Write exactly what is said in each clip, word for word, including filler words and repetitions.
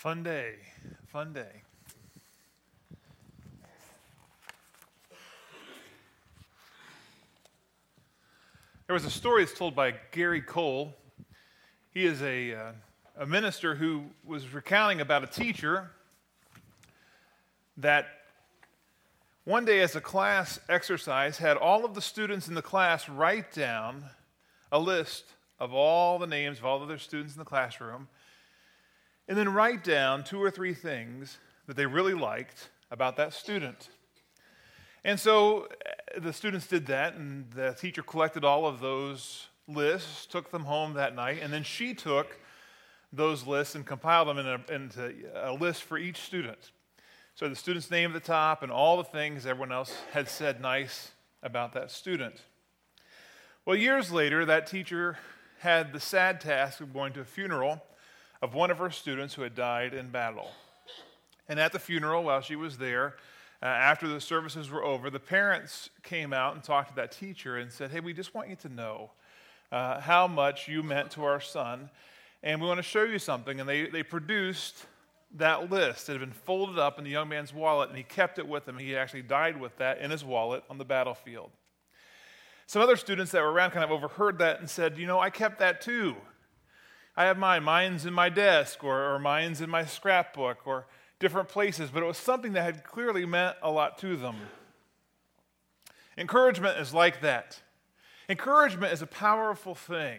Fun day, fun day. There was a story that's told by Gary Cole. He is a, uh, a minister who was recounting about a teacher that one day as a class exercise had all of the students in the class write down a list of all the names of all the other students in the classroom, and then write down two or three things that they really liked about that student. And so the students did that, and the teacher collected all of those lists, took them home that night, and then she took those lists and compiled them in a, into a list for each student. So the student's name at the top and all the things everyone else had said nice about that student. Well, years later, that teacher had the sad task of going to a funeral of one of her students who had died in battle. And at the funeral, while she was there, uh, after the services were over, the parents came out and talked to that teacher and said, "Hey, we just want you to know uh, how much you meant to our son, and we want to show you something." And they, they produced that list. It had been folded up in the young man's wallet, and he kept it with him. He actually died with that in his wallet on the battlefield. Some other students that were around kind of overheard that and said, "You know, I kept that too. I have mine. Mine's in my desk, or, or mine's in my scrapbook, or different places." But it was something that had clearly meant a lot to them. Encouragement is like that. Encouragement is a powerful thing.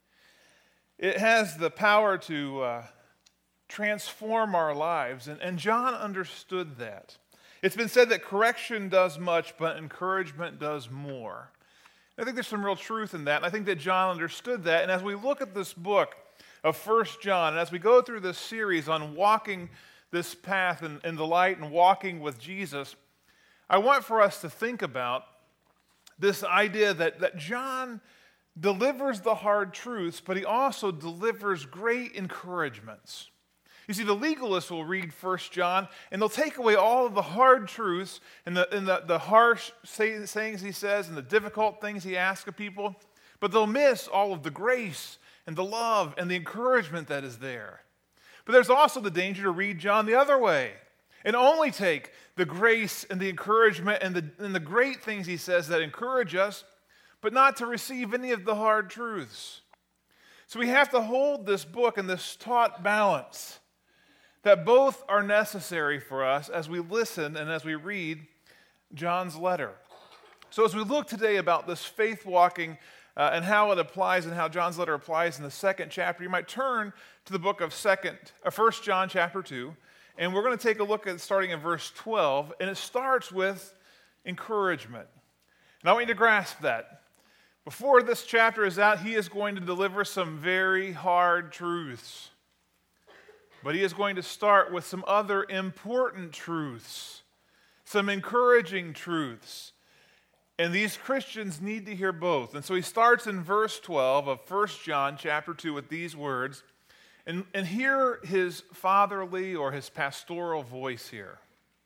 It has the power to uh, transform our lives, and, and John understood that. It's been said that correction does much, but encouragement does more. I think there's some real truth in that, and I think that John understood that. And as we look at this book of First John, and as we go through this series on walking this path in, in the light and walking with Jesus, I want for us to think about this idea that, that John delivers the hard truths, but he also delivers great encouragements. You see, the legalists will read First John, and they'll take away all of the hard truths and the, and the, the harsh say, sayings he says and the difficult things he asks of people, but they'll miss all of the grace and the love and the encouragement that is there. But there's also the danger to read John the other way and only take the grace and the encouragement and the, and the great things he says that encourage us, but not to receive any of the hard truths. So we have to hold this book in this taut balance, that both are necessary for us as we listen and as we read John's letter. So as we look today about this faith walking uh, and how it applies and how John's letter applies in the second chapter, you might turn to the book of second, uh, First John chapter two, and we're going to take a look at starting in verse twelve, and it starts with encouragement. And I want you to grasp that. Before this chapter is out, he is going to deliver some very hard truths. But he is going to start with some other important truths, some encouraging truths. And these Christians need to hear both. And so he starts in verse twelve of First John chapter two with these words. And, and hear his fatherly or his pastoral voice here.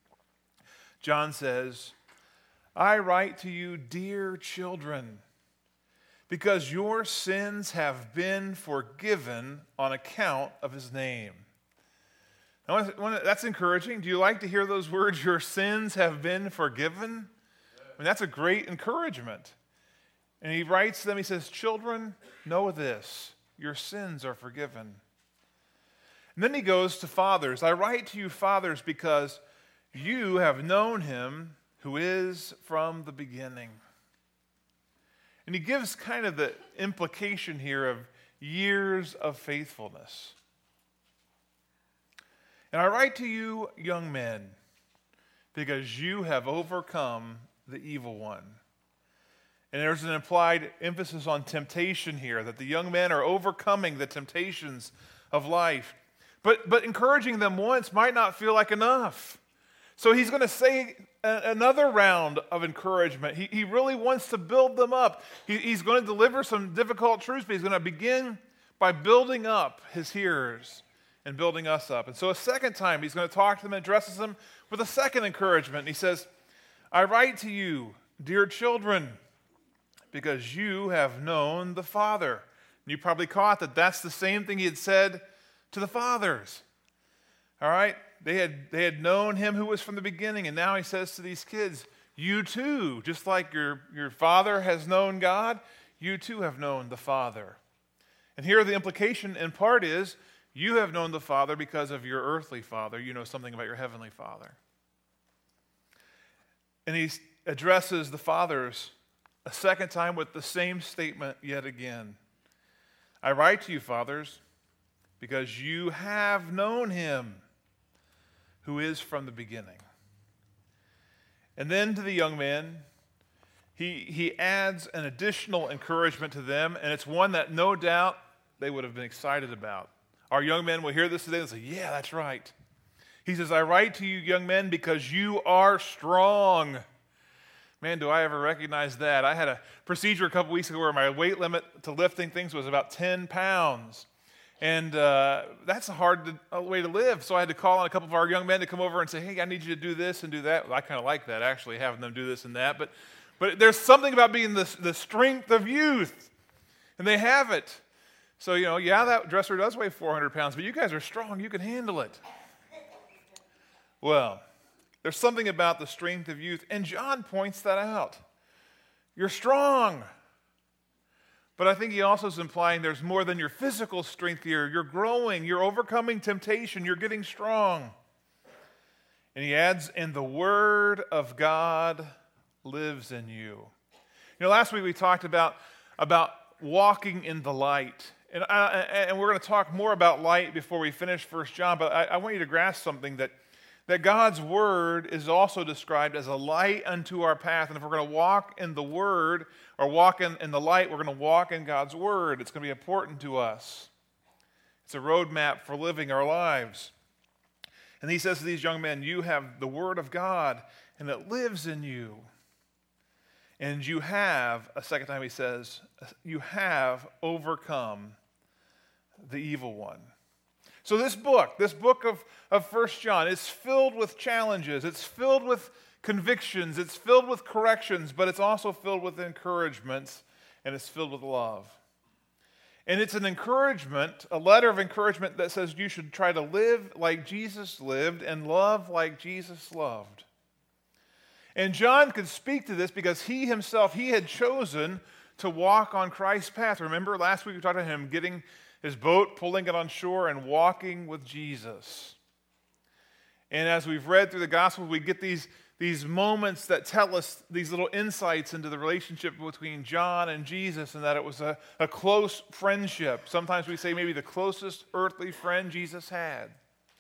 John says, "I write to you, dear children, because your sins have been forgiven on account of his name." Now, that's encouraging. Do you like to hear those words, your sins have been forgiven? I mean, that's a great encouragement. And he writes to them, he says, "Children, know this, your sins are forgiven." And then he goes to fathers. "I write to you, fathers, because you have known him who is from the beginning." And he gives kind of the implication here of years of faithfulness. "And I write to you, young men, because you have overcome the evil one." And there's an implied emphasis on temptation here, that the young men are overcoming the temptations of life. But, but encouraging them once might not feel like enough. So he's going to say a, another round of encouragement. He, he really wants to build them up. He, he's going to deliver some difficult truths, but he's going to begin by building up his hearers and building us up. And so a second time, he's going to talk to them and addresses them with a second encouragement. And he says, "I write to you, dear children, because you have known the Father." And you probably caught that that's the same thing he had said to the fathers. All right? They had, they had known him who was from the beginning, and now he says to these kids, you too, just like your, your father has known God, you too have known the Father. And here the implication in part is, you have known the Father because of your earthly father. You know something about your heavenly Father. And he addresses the fathers a second time with the same statement yet again. I write to you, fathers, because you have known him who is from the beginning. And then to the young men, he, he adds an additional encouragement to them, and it's one that no doubt they would have been excited about. Our young men will hear this today and say, yeah, that's right. He says, I write to you, young men, because you are strong. Man, do I ever recognize that. I had a procedure a couple weeks ago where my weight limit to lifting things was about ten pounds. And uh, that's a hard to, a way to live. So I had to call on a couple of our young men to come over and say, hey, I need you to do this and do that. Well, I kind of like that, actually, having them do this and that. But, but there's something about being the, the strength of youth. And they have it. So, you know, yeah, that dresser does weigh four hundred pounds, but you guys are strong. You can handle it. Well, there's something about the strength of youth, and John points that out. You're strong. But I think he also is implying there's more than your physical strength here. You're growing. You're overcoming temptation. You're getting strong. And he adds, and the word of God lives in you. You know, last week we talked about, about walking in the light. And, I, and we're going to talk more about light before we finish First John, but I, I want you to grasp something that that God's word is also described as a light unto our path. And if we're going to walk in the word or walk in, in the light, we're going to walk in God's word. It's going to be important to us. It's a roadmap for living our lives. And he says to these young men, you have the word of God, and it lives in you. And you have, a second time he says, you have overcome the evil one. So this book, this book of, of First John, is filled with challenges. It's filled with convictions. It's filled with corrections, but it's also filled with encouragements, and it's filled with love. And it's an encouragement, a letter of encouragement that says you should try to live like Jesus lived and love like Jesus loved. And John could speak to this because he himself, he had chosen to walk on Christ's path. Remember last week we talked about him getting his boat, pulling it on shore, and walking with Jesus. And as we've read through the gospel, we get these, these moments that tell us these little insights into the relationship between John and Jesus, and that it was a, a close friendship. Sometimes we say maybe the closest earthly friend Jesus had.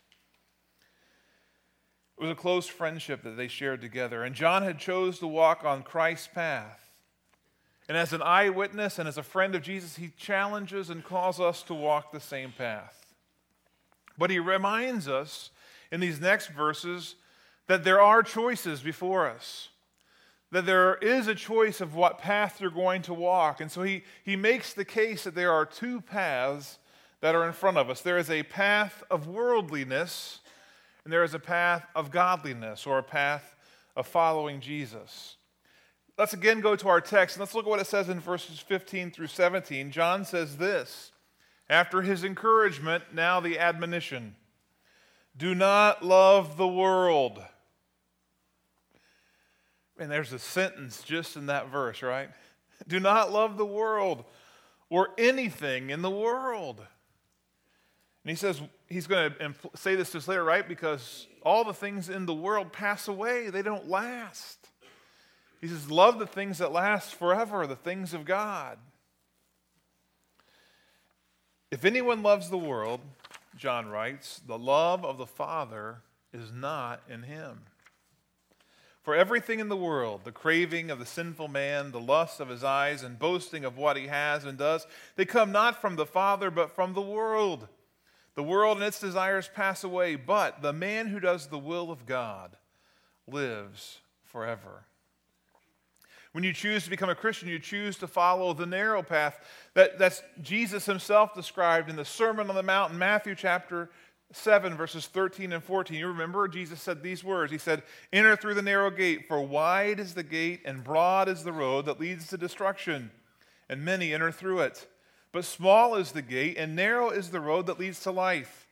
It was a close friendship that they shared together. And John had chose to walk on Christ's path. And as an eyewitness and as a friend of Jesus, he challenges and calls us to walk the same path. But he reminds us in these next verses that there are choices before us, that there is a choice of what path you're going to walk. And so he, he makes the case that there are two paths that are in front of us. There is a path of worldliness, and there is a path of godliness, or a path of following Jesus. Let's again go to our text, and let's look at what it says in verses fifteen through seventeen. John says this, after his encouragement, now the admonition. Do not love the world. And there's a sentence just in that verse, right? Do not love the world or anything in the world. And he says, he's going to say this to us later, right? Because all the things in the world pass away. They don't last. He says, love the things that last forever, the things of God. If anyone loves the world, John writes, the love of the Father is not in him. For everything in the world, the craving of the sinful man, the lust of his eyes, and boasting of what he has and does, they come not from the Father, but from the world. The world and its desires pass away, but the man who does the will of God lives forever. When you choose to become a Christian, you choose to follow the narrow path that that's Jesus himself described in the Sermon on the Mount in Matthew chapter seven, verses thirteen and fourteen. You remember Jesus said these words. He said, enter through the narrow gate, for wide is the gate and broad is the road that leads to destruction, and many enter through it. But small is the gate and narrow is the road that leads to life,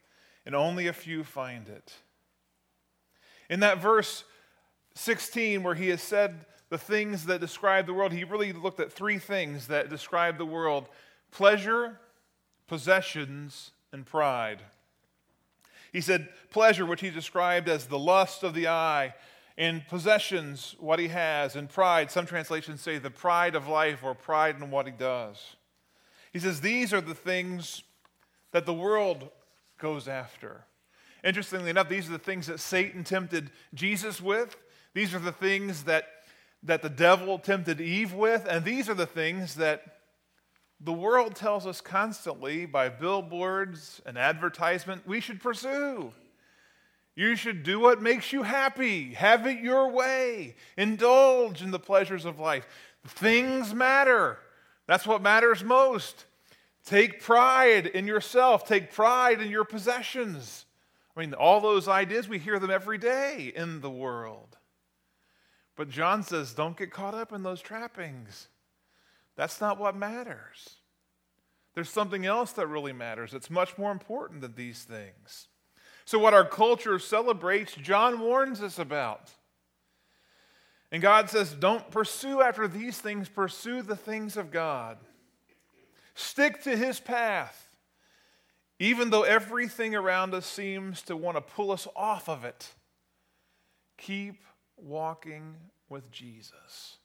and only a few find it. In that verse sixteen, where he has said the things that describe the world, he really looked at three things that describe the world: pleasure, possessions, and pride. He said pleasure, which he described as the lust of the eye, and possessions, what he has, and pride, some translations say the pride of life or pride in what he does. He says these are the things that the world goes after. Interestingly enough, these are the things that Satan tempted Jesus with. These are the things that, that the devil tempted Eve with. And these are the things that the world tells us constantly by billboards and advertisement we should pursue. You should do what makes you happy. Have it your way. Indulge in the pleasures of life. Things matter. That's what matters most. Take pride in yourself. Take pride in your possessions. I mean, all those ideas, we hear them every day in the world. But John says, don't get caught up in those trappings. That's not what matters. There's something else that really matters. It's much more important than these things. So what our culture celebrates, John warns us about. And God says, don't pursue after these things, pursue the things of God. Stick to his path, even though everything around us seems to want to pull us off of it. Keep walking with Jesus.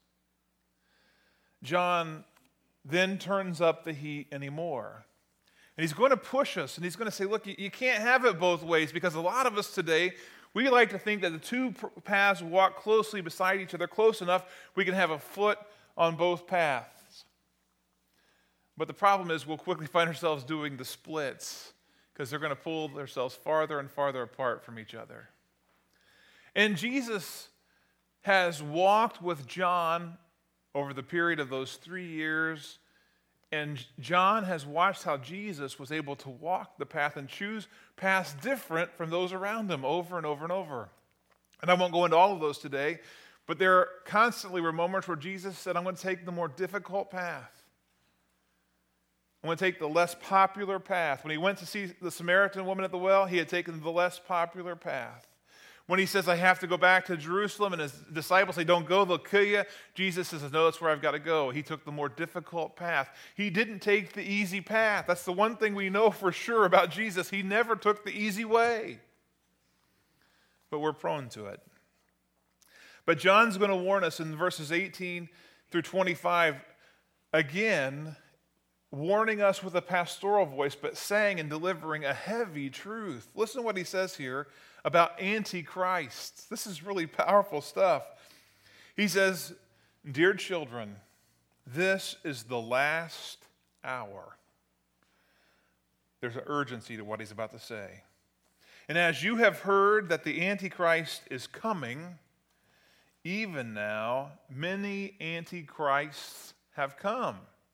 John then turns up the heat anymore. And he's going to push us, and he's going to say, look, you can't have it both ways, because a lot of us today, we like to think that the two paths walk closely beside each other, close enough we can have a foot on both paths. But the problem is we'll quickly find ourselves doing the splits, because they're going to pull themselves farther and farther apart from each other. And Jesus has walked with John over the period of those three years, and John has watched how Jesus was able to walk the path and choose paths different from those around him over and over and over. And I won't go into all of those today, but there constantly were moments where Jesus said, I'm going to take the more difficult path. I'm going to take the less popular path. When he went to see the Samaritan woman at the well, he had taken the less popular path. When he says, I have to go back to Jerusalem, and his disciples say, don't go, they'll kill you, Jesus says, no, that's where I've got to go. He took the more difficult path. He didn't take the easy path. That's the one thing we know for sure about Jesus. He never took the easy way. But we're prone to it. But John's going to warn us in verses eighteen through twenty-five, again, warning us with a pastoral voice, but saying and delivering a heavy truth. Listen to what he says here about Antichrist. This is really powerful stuff. He says, dear children, this is the last hour. There's an urgency to what he's about to say. And as you have heard that the Antichrist is coming, even now many Antichrists have come.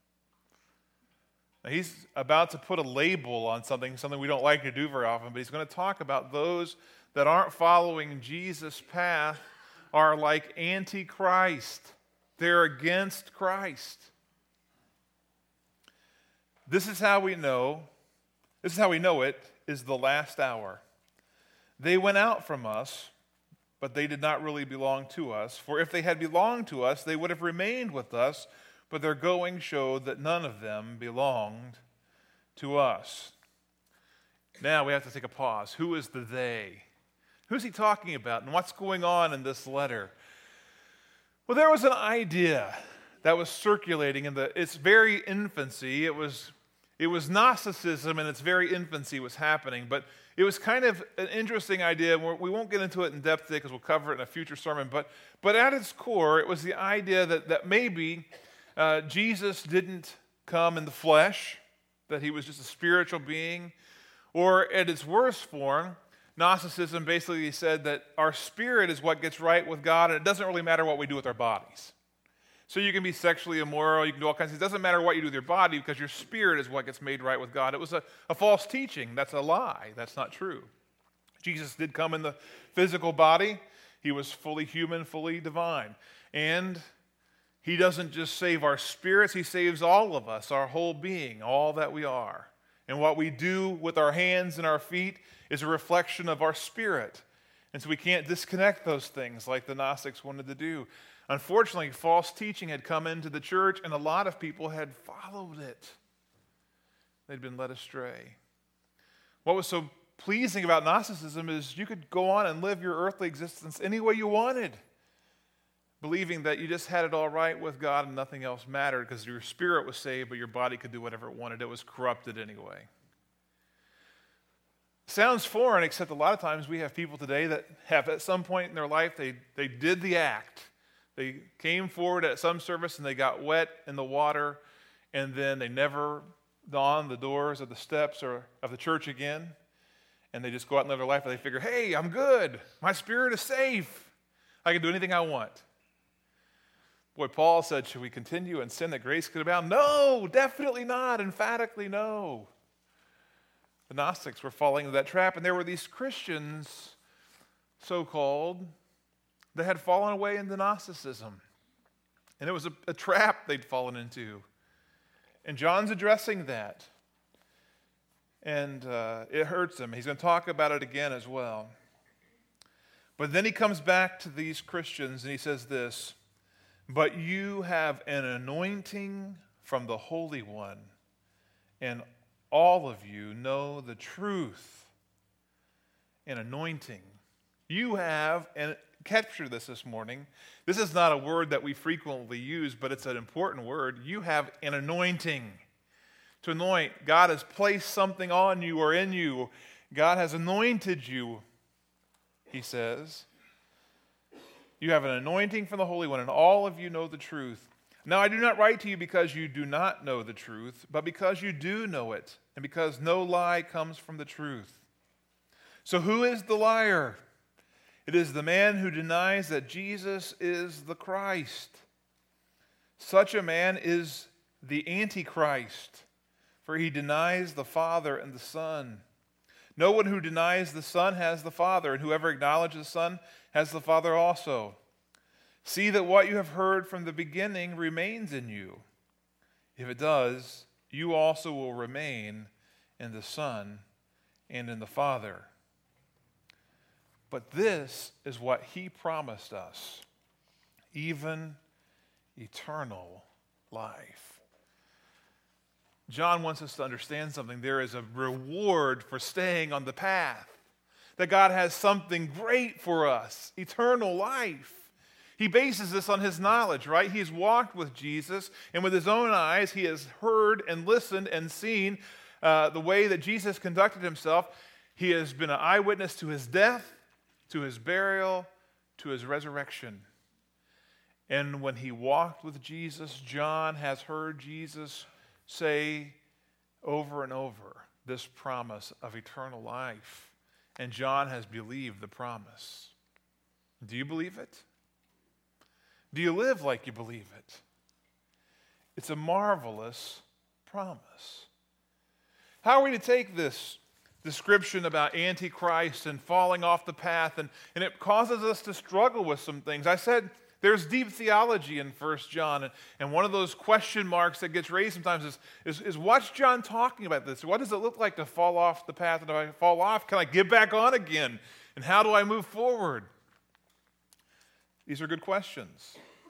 Now, he's about to put a label on something, something we don't like to do very often, but he's going to talk about those that aren't following Jesus' path are like Antichrist. They're against Christ. This is how we know, this is how we know it is the last hour. They went out from us, but they did not really belong to us. For if they had belonged to us, they would have remained with us, but their going showed that none of them belonged to us. Now we have to take a pause. Who is the they? Who's he talking about, and what's going on in this letter? Well, there was an idea that was circulating in the its very infancy. It was it was Gnosticism in its very infancy was happening, but it was kind of an interesting idea. We won't get into it in depth today because we'll cover it in a future sermon, but but at its core, it was the idea that, that maybe uh, Jesus didn't come in the flesh, that he was just a spiritual being, or at its worst form, Gnosticism basically said that our spirit is what gets right with God, and it doesn't really matter what we do with our bodies. So you can be sexually immoral, you can do all kinds of things. It doesn't matter what you do with your body because your spirit is what gets made right with God. It was a, a false teaching. That's a lie. That's not true. Jesus did come in the physical body. He was fully human, fully divine. And he doesn't just save our spirits, he saves all of us, our whole being, all that we are. And what we do with our hands and our feet is a reflection of our spirit. And so we can't disconnect those things like the Gnostics wanted to do. Unfortunately, false teaching had come into the church, and a lot of people had followed it. They'd been led astray. What was so pleasing about Gnosticism is you could go on and live your earthly existence any way you wanted, believing that you just had it all right with God and nothing else mattered because your spirit was saved, but your body could do whatever it wanted. It was corrupted anyway. Sounds foreign, except a lot of times we have people today that have at some point in their life, they, they did the act. They came forward at some service and they got wet in the water, and then they never dawn the doors of the steps or of the church again, and they just go out and live their life and they figure, hey, I'm good. My spirit is safe. I can do anything I want. Boy, Paul said, should we continue in sin that grace could abound? No, definitely not. Emphatically no. The Gnostics were falling into that trap, and there were these Christians, so-called, that had fallen away into Gnosticism. And it was a, a trap they'd fallen into. And John's addressing that. And uh, it hurts him. He's going to talk about it again as well. But then he comes back to these Christians and he says this, but you have an anointing from the Holy One, and all of you know the truth. An anointing. You have, and capture this this morning, this is not a word that we frequently use, but it's an important word. You have an anointing. To anoint, God has placed something on you or in you. God has anointed you, he says. You have an anointing from the Holy One, and all of you know the truth. Now I do not write to you because you do not know the truth, but because you do know it, and because no lie comes from the truth. So who is the liar? It is the man who denies that Jesus is the Christ. Such a man is the Antichrist, for he denies the Father and the Son. No one who denies the Son has the Father, and whoever acknowledges the Son has the Father also. See that what you have heard from the beginning remains in you. If it does, you also will remain in the Son and in the Father. But this is what he promised us, even eternal life. John wants us to understand something. There is a reward for staying on the path. That God has something great for us, eternal life. He bases this on his knowledge, right? He's walked with Jesus, and with his own eyes, he has heard and listened and seen uh, the way that Jesus conducted himself. He has been an eyewitness to his death, to his burial, to his resurrection. And when he walked with Jesus, John has heard Jesus say over and over this promise of eternal life. And John has believed the promise. Do you believe it? Do you live like you believe it? It's a marvelous promise. How are we to take this description about Antichrist and falling off the path? And, and it causes us to struggle with some things. I said there's deep theology in First John, and, and one of those question marks that gets raised sometimes is, is, is what's John talking about this? What does it look like to fall off the path? And if I fall off, can I get back on again? And how do I move forward? These are good questions.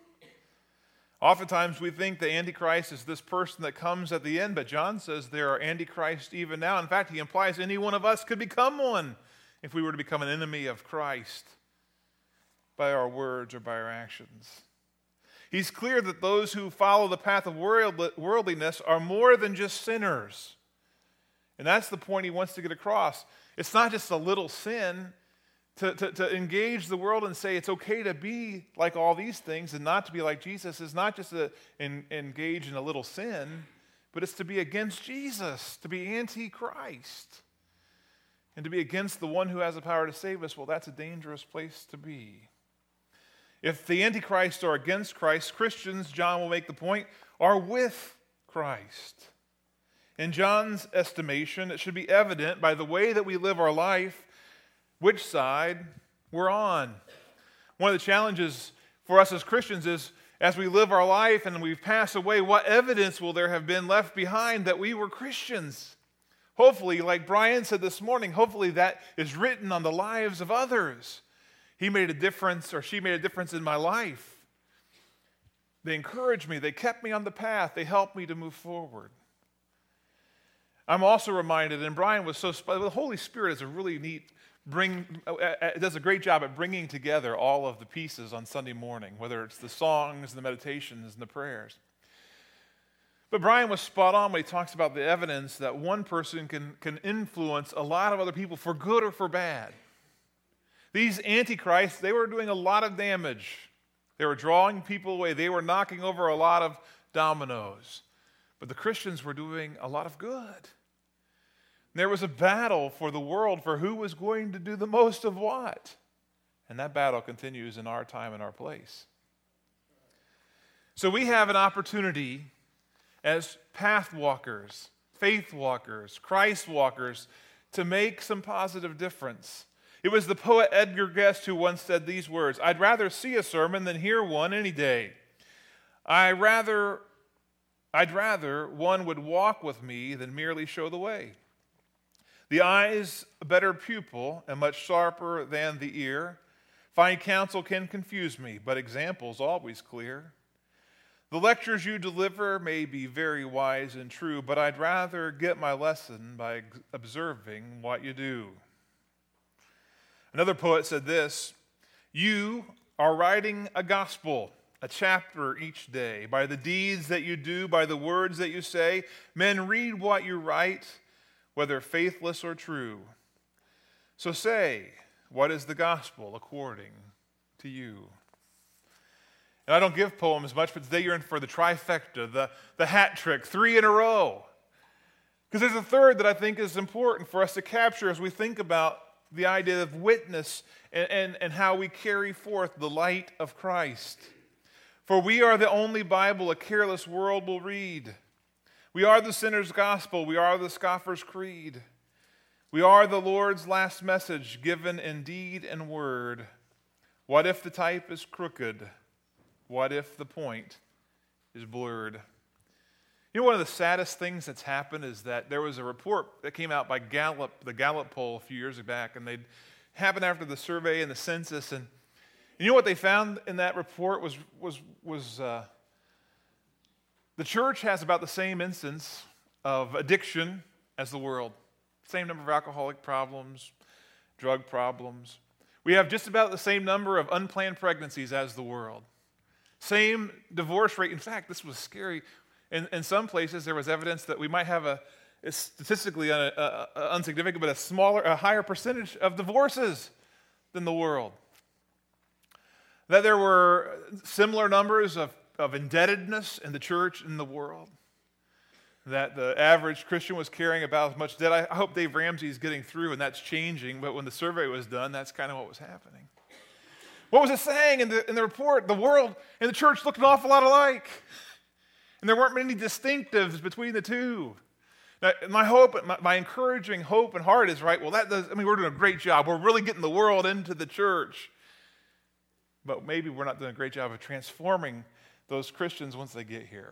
Oftentimes we think the Antichrist is this person that comes at the end, but John says there are Antichrists even now. In fact, he implies any one of us could become one if we were to become an enemy of Christ by our words or by our actions. He's clear that those who follow the path of worldliness are more than just sinners. And that's the point he wants to get across. It's not just a little sin. To, to, to engage the world and say it's okay to be like all these things and not to be like Jesus is not just to in, engage in a little sin, but it's to be against Jesus, to be anti-Christ, and to be against the one who has the power to save us. Well, that's a dangerous place to be. If the Antichrists are against Christ, Christians, John will make the point, are with Christ. In John's estimation, it should be evident by the way that we live our life which side we're on. One of the challenges for us as Christians is, as we live our life and we pass away, what evidence will there have been left behind that we were Christians? Hopefully, like Brian said this morning, hopefully that is written on the lives of others. He made a difference, or she made a difference in my life. They encouraged me. They kept me on the path. They helped me to move forward. I'm also reminded, and Brian was so, the Holy Spirit is a really neat, bring, it does a great job at bringing together all of the pieces on Sunday morning, whether it's the songs, the meditations, and the prayers. But Brian was spot on when he talks about the evidence that one person can, can influence a lot of other people for good or for bad. These antichrists, they were doing a lot of damage. They were drawing people away. They were knocking over a lot of dominoes. But the Christians were doing a lot of good. There was a battle for the world for who was going to do the most of what. And that battle continues in our time and our place. So we have an opportunity as path walkers, faith walkers, Christ walkers, to make some positive difference. It was the poet Edgar Guest who once said these words, "I'd rather see a sermon than hear one any day. I rather, I'd rather one would walk with me than merely show the way. The eye's a better pupil and much sharper than the ear. Fine counsel can confuse me, but example's always clear. The lectures you deliver may be very wise and true, but I'd rather get my lesson by observing what you do." Another poet said this, "You are writing a gospel, a chapter each day. By the deeds that you do, by the words that you say, men read what you write, whether faithless or true. So say, what is the gospel according to you?" And I don't give poems much, but today you're in for the trifecta, the, the hat trick, three in a row. Because there's a third that I think is important for us to capture as we think about the idea of witness and, and, and how we carry forth the light of Christ. For we are the only Bible a careless world will read. We are the sinner's gospel. We are the scoffer's creed. We are the Lord's last message given in deed and word. What if the type is crooked? What if the point is blurred? You know, one of the saddest things that's happened is that there was a report that came out by Gallup, the Gallup poll a few years back, and they happened after the survey and the census. And you know what they found in that report was was was uh, the church has about the same instance of addiction as the world. Same number of alcoholic problems, drug problems. We have just about the same number of unplanned pregnancies as the world. Same divorce rate. In fact, this was scary. In, in some places, there was evidence that we might have a, a statistically un, a, a, insignificant, but a smaller, a higher percentage of divorces than the world. That there were similar numbers of, of indebtedness in the church and the world. That the average Christian was carrying about as much debt. I hope Dave Ramsey is getting through, and that's changing. But when the survey was done, that's kind of what was happening. What was it saying in the, in the report? The world and the church looked an awful lot alike. And there weren't many distinctives between the two. Now, my hope, my, my encouraging hope and heart is, right, well, that does, I mean, we're doing a great job. We're really getting the world into the church. But maybe we're not doing a great job of transforming those Christians once they get here.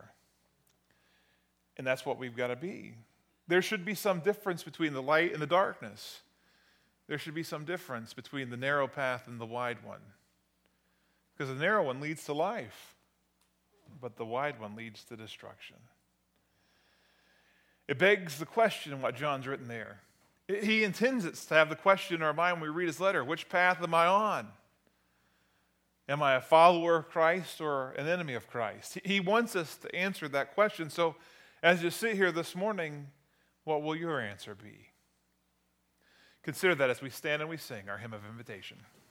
And that's what we've got to be. There should be some difference between the light and the darkness. There should be some difference between the narrow path and the wide one. Because the narrow one leads to life, but the wide one leads to destruction. It begs the question what John's written there. He intends it to have the question in our mind when we read his letter. Which path am I on? Am I a follower of Christ or an enemy of Christ? He wants us to answer that question. So as you sit here this morning, what will your answer be? Consider that as we stand and we sing our hymn of invitation.